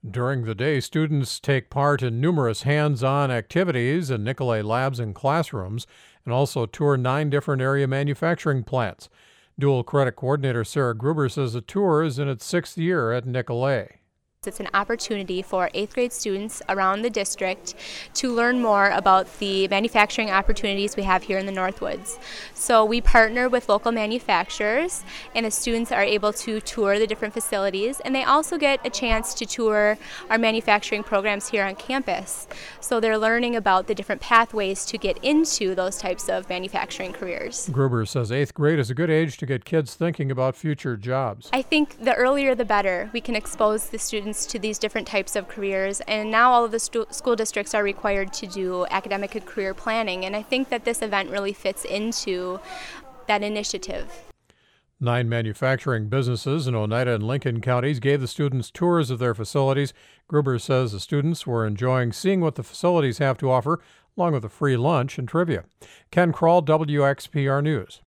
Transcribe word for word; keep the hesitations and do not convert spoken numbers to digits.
During the day, students take part in numerous hands-on activities in Nicolet labs and classrooms, and also tour nine different area manufacturing plants. Dual credit coordinator Sarah Gruber says the tour is in its sixth year at Nicolet. It's an opportunity for eighth grade students around the district to learn more about the manufacturing opportunities we have here in the Northwoods. So we partner with local manufacturers, and the students are able to tour the different facilities, and they also get a chance to tour our manufacturing programs here on campus. So they're learning about the different pathways to get into those types of manufacturing careers. Gruber says eighth grade is a good age to get kids thinking about future jobs. I think the earlier the better. We can expose the students to these different types of careers, and now all of the stu- school districts are required to do academic and career planning, and I think that this event really fits into that initiative. Nine manufacturing businesses in Oneida and Lincoln counties gave the students tours of their facilities. Gruber says the students were enjoying seeing what the facilities have to offer, along with a free lunch and trivia. Ken Kroll, W X P R News.